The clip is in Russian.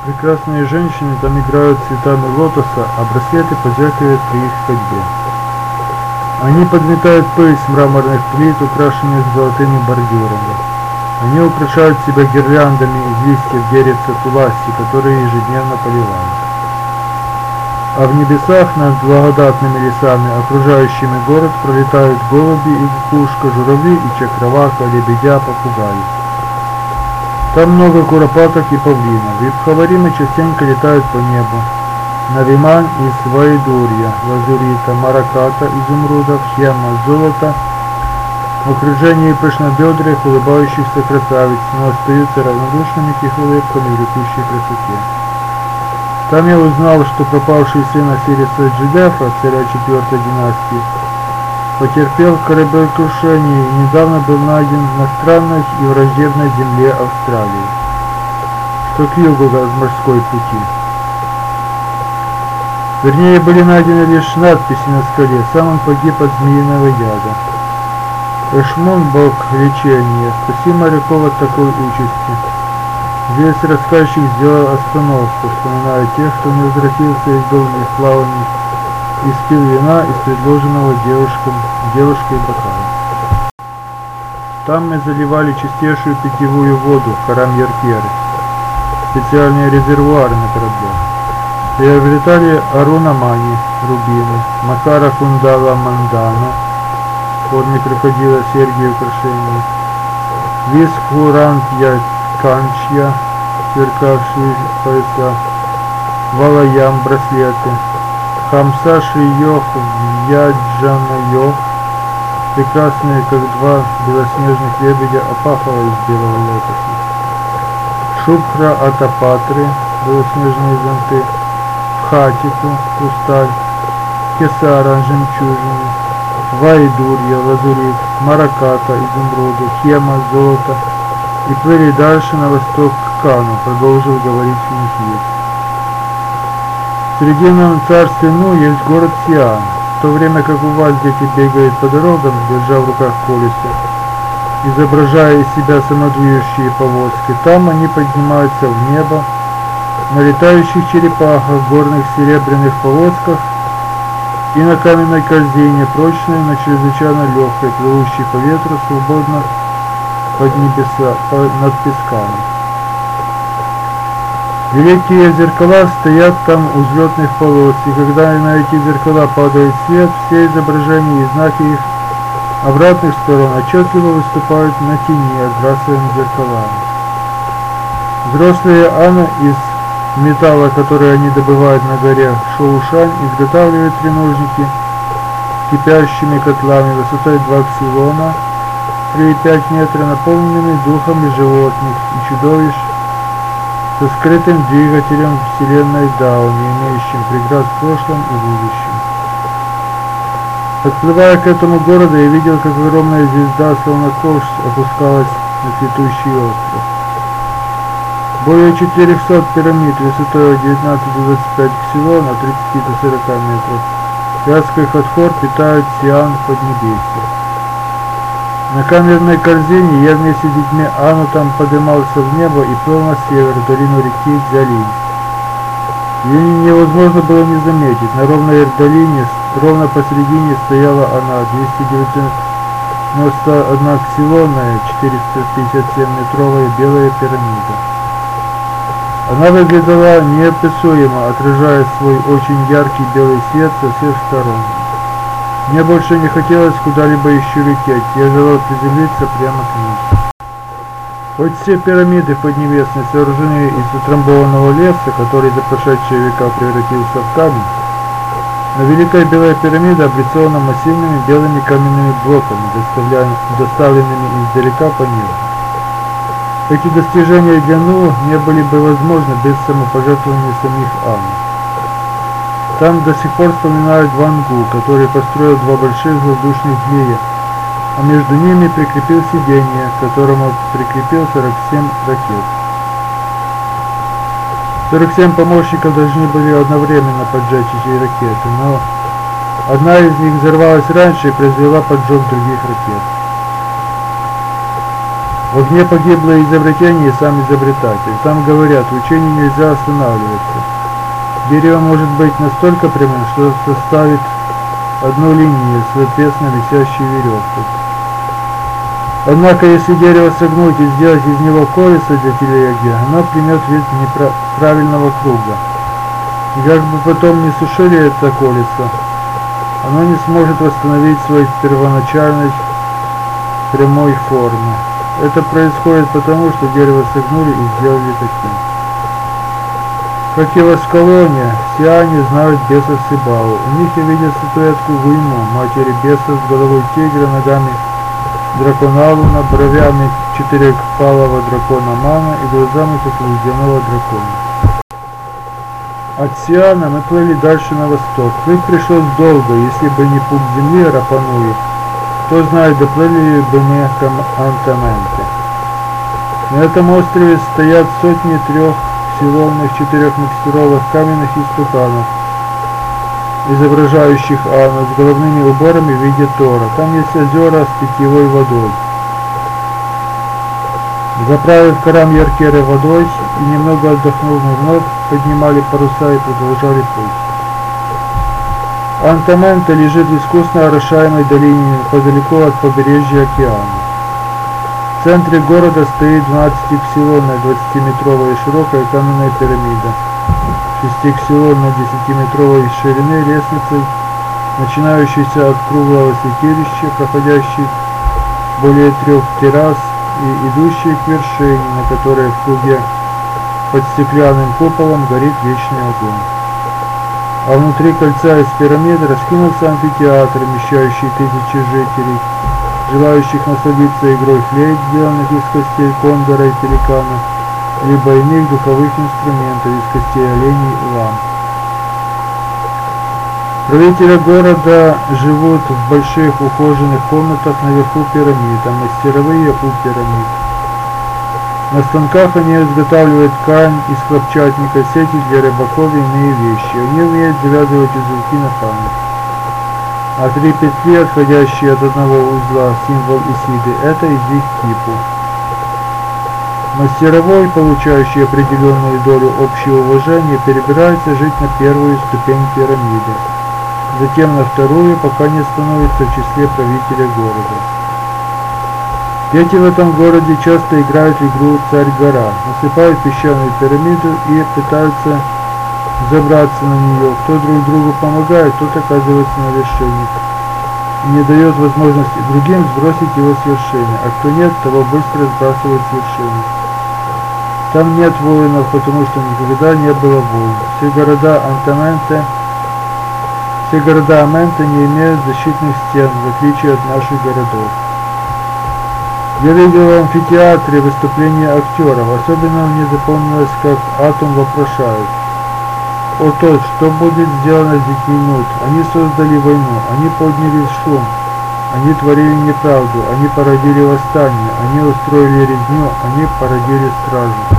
Прекрасные женщины там играют цветами лотоса, а браслеты позвякивают при их ходьбе. Они подметают пыль с мраморных плит, украшенных золотыми бордюрами. Они украшают себя гирляндами из листьев деревца туласи, которые ежедневно поливают. А в небесах над благодатными лесами, окружающими город, пролетают голуби и кукушка, журавли и чакравака, лебедя, попугаи. Там много куропаток и павлинов, и пхаваримы частенько летают по небу. Навиман из Вайдурья, лазурита, мараката, изумрудов, хема, золота, в окружении пышнобедрых, улыбающихся красавиц, но остаются равнодушными к их улыбкам и влекущей красоте. Там я узнал, что пропавший сын Осириса Джидефа, царя 4-й династии, потерпел кораблекрушение и недавно был найден на странной и враждебной земле Австралии, что к югу от морской пути. Вернее, были найдены лишь надписи на скале, сам он погиб от змеиного яда. Эшмун, бог лечения, спаси моряков от такой участи. Здесь рассказчик сделал остановку, вспоминая тех, кто не возвратился из долгих плаваний и спил вина из предложенного девушкой бокала. Там мы заливали чистейшую питьевую воду в храм Яркеры, специальные резервуары на кораблях. Приобретали Арунамани, рубины, Макара Кундала Мандана, в форме крокодила серьги и украшения, Вискурантья Канчья, сверкавшие пояса, Валаям браслеты, Хамса Шиёх Вьяджана-Йох, прекрасные, как два белоснежных лебедя, опахала из белого лотоса, Шубхра Атапатры, белоснежные зонты, Хатику, хрусталь, Кесара, жемчужины, Вайдурья, лазурит, Мараката, изумруды, Хема, золото, и плыли дальше на восток к Кану, продолжил говорить Финикиец. В Срединном царстве Ну есть город Сиан, в то время как у вас дети бегают по дорогам, держа в руках колеса, изображая из себя самодвижущие повозки, там они поднимаются в небо, на летающих черепахах, горных серебряных повозках и на каменной корзине, прочной, но чрезвычайно легкой, плывущей по ветру свободно над песками. Великие зеркала стоят там у взлетных полос, и когда на эти зеркала падает свет, все изображения и знаки их обратных сторон отчетливо выступают на тени, отбрасываемыми зеркалами. Взрослые аны из металла, который они добывают на горе Шоушань, изготавливают треножники кипящими котлами высотой 2 ксилона, 3,5 метра, наполненными духами животных и чудовищ со скрытым двигателем вселенной Дао, не имеющим преград в прошлом и будущем. Подплывая к этому городу, я видел, как огромная звезда, словно ковш, опускалась на цветущий остров. Более 400 пирамид высотой от 19 до 25 ксилон, от 30 до 40 метров, вязкой Хатхор питают Сиан в Поднебесье. На каменной корзине я вместе с детьми Анутом поднимался в небо и плыл на север, в долину реки Дзялинь. Ее невозможно было не заметить. На ровной долине, ровно посередине, стояла она, 291 ксилонная, 457-метровая белая пирамида. Она выглядела неописуемо, отражая свой очень яркий белый свет со всех сторон. Мне больше не хотелось куда-либо еще лететь, я желал приземлиться прямо к ней. Хоть все пирамиды в Поднебесной сооружены из утрамбованного леса, который за прошедшие века превратился в камень, но Великая Белая пирамида облицована массивными белыми каменными блоками, доставленными издалека по небу. Эти достижения для Ну не были бы возможны без самопожертвования самих Ан. Там до сих пор вспоминают Ван Гу, который построил два больших воздушных змея, а между ними прикрепил сиденье, к которому прикрепил 47 ракет. 47 помощников должны были одновременно поджечь эти ракеты, но одна из них взорвалась раньше и произвела поджог других ракет. В огне погибло изобретение и сам изобретатель. Там говорят, в учении нельзя останавливаться. Дерево может быть настолько прямым, что составит одну линию с ответственно висящей веревкой. Однако, если дерево согнуть и сделать из него колесо для телеги, оно примет вид неправильного круга. И как бы потом не сушили это колесо, оно не сможет восстановить своей первоначальной прямой формы. Это происходит потому, что дерево согнули и сделали таким. Как и в Аскалоне, сиане знают бесов Сибау. У них я видел статуэтку Гуйну, матери беса с головой тигра, ногами драконалуна, бровями четырехпалого дракона Мана и глазами как ледяного дракона. От Сиана мы плыли дальше на восток. Плыть пришлось долго, если бы не путь земли Рапануи. Кто знает, доплыли бы мы к Антаменте. На этом острове стоят сотни трехсиловных четырехмикстуровых каменных истуканов, изображающих Анну с головными уборами в виде Тора. Там есть озера с питьевой водой. Заправив Карам Яркеры водой и немного отдохнув, мы вновь поднимали паруса и продолжали путь. Антаменте лежит в искусно орошаемой долине подалеку от побережья океана. В центре города стоит 12-ксилонная 20-метровая широкая каменная пирамида, 6-ксилонной 10-метровой ширины лестницы, начинающейся от круглого святилища, проходящей более 3 террас и идущей к вершине, на которой в круге под стеклянным куполом горит вечный огонь. А внутри кольца из пирамиды раскинулся амфитеатр, вмещающий тысячи жителей, желающих насладиться игрой флейт, сделанных из костей кондора и пеликана, либо иных духовых инструментов из костей оленей и лам. Правители города живут в больших ухоженных комнатах наверху пирамид, а мастеровые у пирамид. На станках они изготавливают ткань из хлопчатника, сети для рыбаков и иные вещи. Они умеют завязывать узелки на память. А 3 петли, отходящие от одного узла, символ Исиды, это из их типу. Мастеровой, получающий определенную долю общего уважения, перебирается жить на первую ступень пирамиды, затем на вторую, пока не становится в числе правителя города. Дети в этом городе часто играют в игру «Царь-гора», насыпают песчаную пирамиду и пытаются забраться на нее. Кто друг другу помогает, тот оказывается на вершине и не дает возможности другим сбросить его с вершины, а кто нет, того быстро сбрасывают с вершины. Там нет воинов, потому что никогда не было войн. Все города Аменте не имеют защитных стен, в отличие от наших городов. Я видел в амфитеатре выступления актеров, особенно мне запомнилось, как Атум вопрошает: «О тот, что будет сделано с детьми Нут? Они создали войну, они подняли шум, они творили неправду, они породили восстание, они устроили резню, они породили стражу».